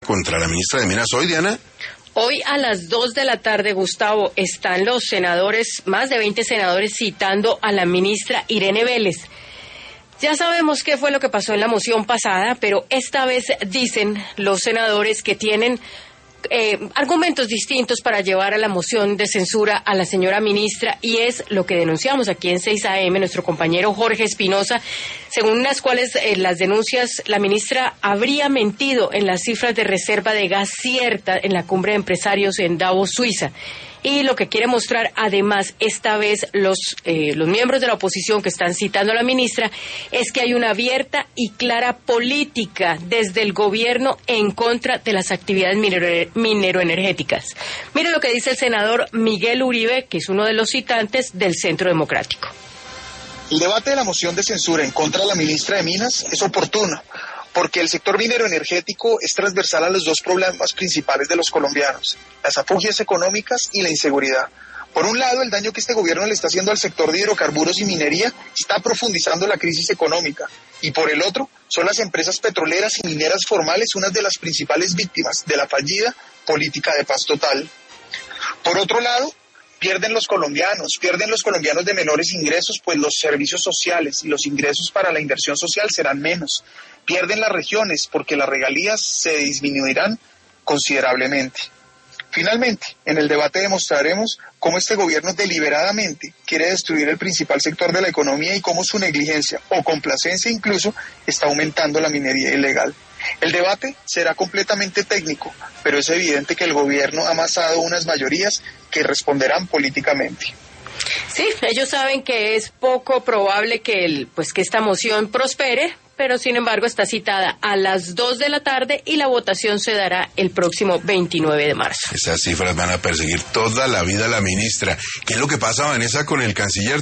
contra la ministra de Minas hoy, Diana? Hoy a las 2 de la tarde, Gustavo, están los senadores, más de 20 senadores, citando a la ministra Irene Vélez. Ya sabemos qué fue lo que pasó en la moción pasada, pero esta vez dicen los senadores que tienen argumentos distintos para llevar a la moción de censura a la señora ministra, y es lo que denunciamos aquí en 6 AM, nuestro compañero Jorge Espinosa, según las cuales las denuncias, la ministra habría mentido en las cifras de reserva de gas cierta en la cumbre de empresarios en Davos, Suiza. Y lo que quiere mostrar, además, esta vez los miembros de la oposición que están citando a la ministra, es que hay una abierta y clara política desde el gobierno en contra de las actividades mineroenergéticas. Mire lo que dice el senador Miguel Uribe, que es uno de los citantes del Centro Democrático. El debate de la moción de censura en contra de la ministra de Minas es oportuno, porque el sector minero energético es transversal a los dos problemas principales de los colombianos, las afugias económicas y la inseguridad. Por un lado, el daño que este gobierno le está haciendo al sector de hidrocarburos y minería está profundizando la crisis económica, y por el otro, son las empresas petroleras y mineras formales unas de las principales víctimas de la fallida política de paz total. Por otro lado, pierden los colombianos de menores ingresos, pues los servicios sociales y los ingresos para la inversión social serán menos. Pierden las regiones porque las regalías se disminuirán considerablemente. Finalmente, en el debate demostraremos cómo este gobierno deliberadamente quiere destruir el principal sector de la economía y cómo su negligencia o complacencia incluso está aumentando la minería ilegal. El debate será completamente técnico, pero es evidente que el gobierno ha amasado unas mayorías que responderán políticamente. Sí, ellos saben que es poco probable que esta moción prospere, pero sin embargo está citada a las 2 de la tarde y la votación se dará el próximo 29 de marzo. Esas cifras van a perseguir toda la vida a la ministra. ¿Qué es lo que pasa, Vanessa, con el canciller?